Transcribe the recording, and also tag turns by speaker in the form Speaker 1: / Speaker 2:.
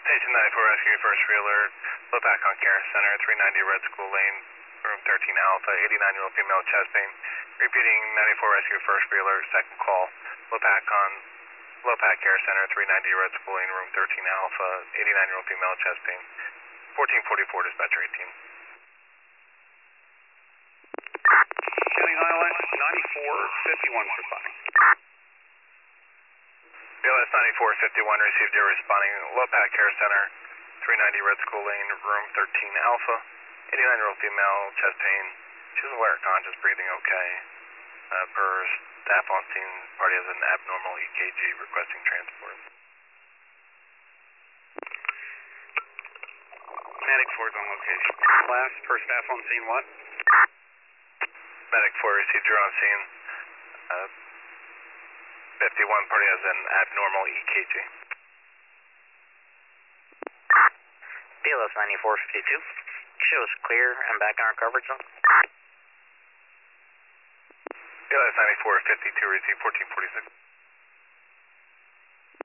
Speaker 1: Station 94 Rescue, first alert. Low back on Care Center, 390 Red School Lane, room 13 Alpha, 89-year-old female chest pain. Repeating 94 Rescue, first alert, second call. Low back Care Center, 390 Red School Lane, room 13 Alpha, 89-year-old female chest pain. 1444, dispatcher 18.
Speaker 2: County Highway 9451 responding.
Speaker 1: BLS 9451 received your responding. Low-Pack Care Center, 390 Red School Lane, room 13 Alpha. 89-year-old female, chest pain. She's alert, conscious, breathing okay. Per staff on scene, party has an abnormal EKG requesting transport.
Speaker 2: Medic 4 is on location. Last per staff on scene, what?
Speaker 1: Medic 4 received your on scene. 51 party has an abnormal EKG.
Speaker 3: BLS 9452. Shows clear and back in our coverage zone.
Speaker 1: BLS 9452 received 1446.